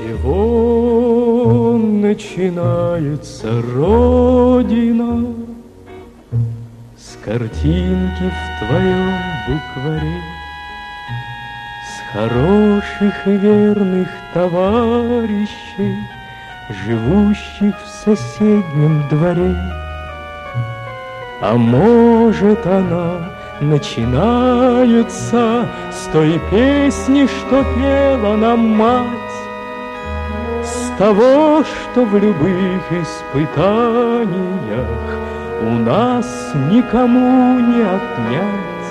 чего начинается Родина? С картинки в твоем букваре, с хороших и верных товарищей, живущих в соседнем дворе. А может, она начинается с той песни, что пела нам мать, с того, что в любых испытаниях у нас никому не отнять.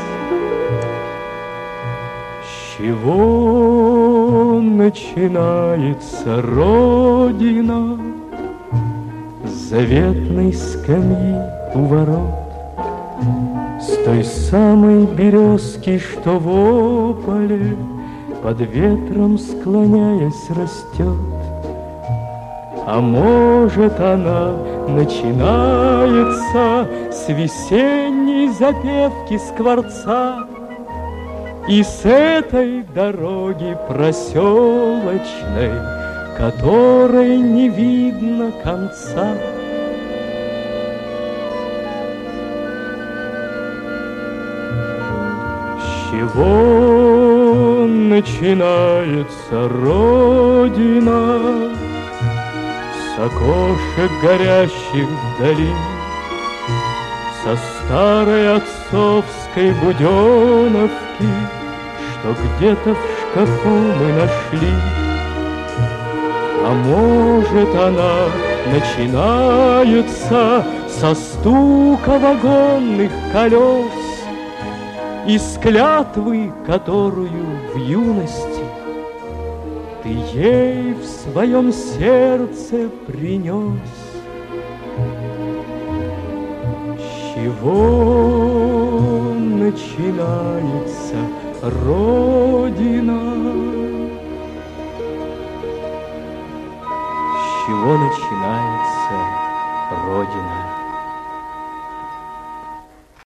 С чего начинается Родина? С заветной скамьи у ворот, с той самой березки, что в ополе, под ветром склоняясь растет. А может, она начинается с весенней запевки скворца и с этой дороги проселочной, которой не видно конца. С чего начинается Родина? С окошек горящих вдали, со старой отцовской буденовки, что где-то в шкафу мы нашли. А может, она начинается со стука вагонных колес и с клятвы, которую в юности ты ей в своем сердце принес. С чего начинается Родина? С чего начинается Родина?